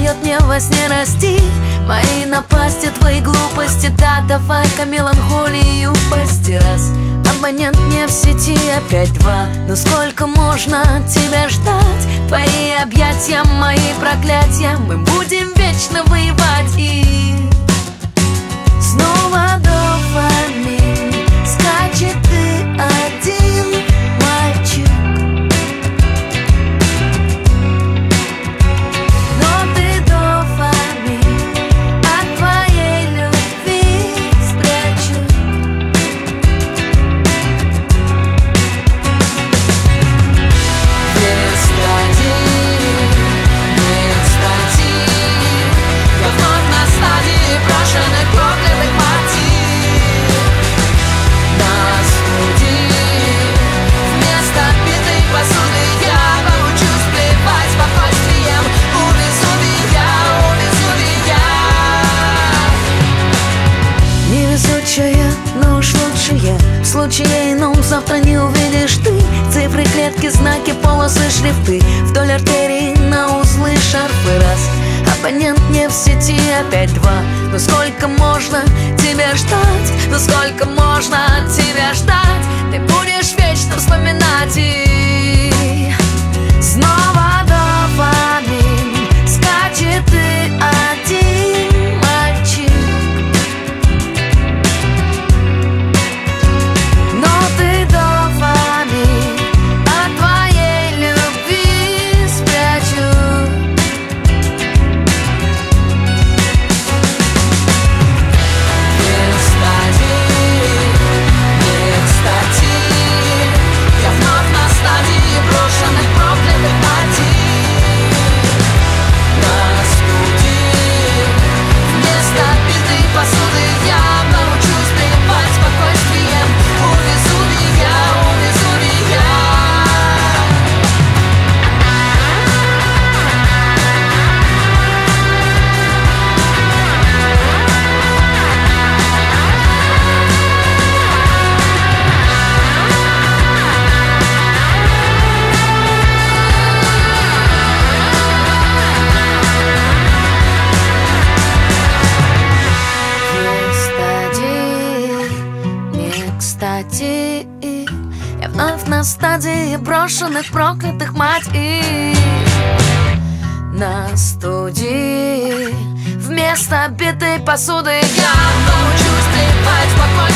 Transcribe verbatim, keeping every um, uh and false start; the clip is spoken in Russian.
поет мне во сне: расти мои напасти, твои глупости. Да, давай-ка меланхолию пасти. Раз, абонент не в сети, опять два. Ну сколько можно тебя ждать? Твои объятия, мои проклятия. Мы будем вечно воевать. И снова дофамин скачет, ты один, мальчик. Но ты дофамин от твоей любви спрячу. Не кстати, не кстати, я вновь на стадии брошенных проклятых мотив. На студии вместо битой посуды я научусь плевать спокойствием. Увезу меня, увезу меня. Невезучая, но уж лучшая. В случае ином завтра не увидишь ты. Цифры, клетки, знаки, полосы, шрифты. Вдоль артерий на узлы, шарфы. Раз, абонент не в сети, опять два. Ну сколько можно тебя ждать? Ну сколько можно тебя ждать? Ты будешь вечно вспоминать. И снова дофамин скачет, ты один, мальчик. Но ты дофамин от твоей любви спрячу. Не кстати, не кстати, я вновь на стадии брошенных проклятых мотив. На студии вместо битой посуды я научусь плевать спокойствием. Увезу меня, увезу меня. Не кстати, не кстати, я вновь на стадии брошенных проклятых мотив. На студии вместо битой посуды я научусь плевать спокойно.